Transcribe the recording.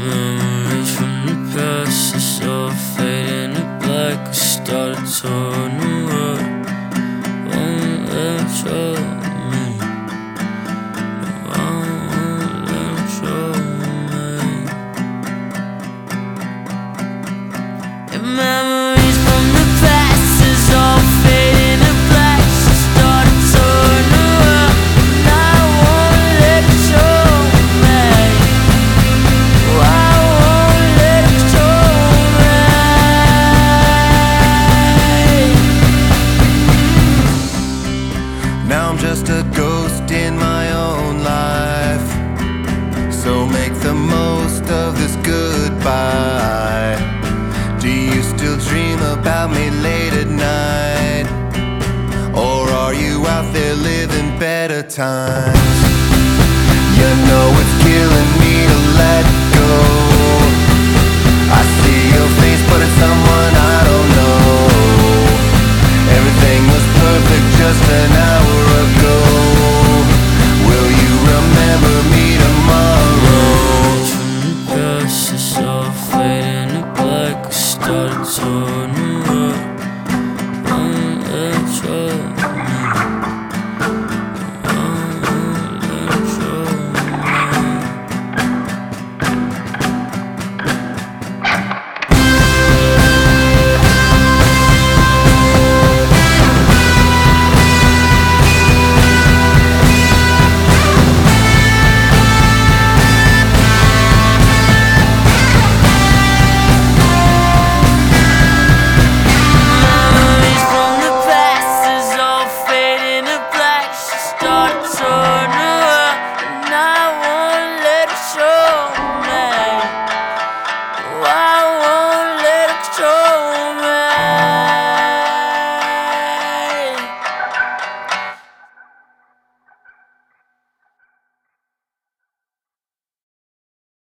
Memories from the past is all fading to black. I started torn away. Won't let you me. I won't let you me. Your memories from the past is all fading to black. I started torn away. I won't let you me. Now I'm just a ghost in my own life, so make the most of this goodbye. Do you still dream about me late at night? Or are you out there living better times?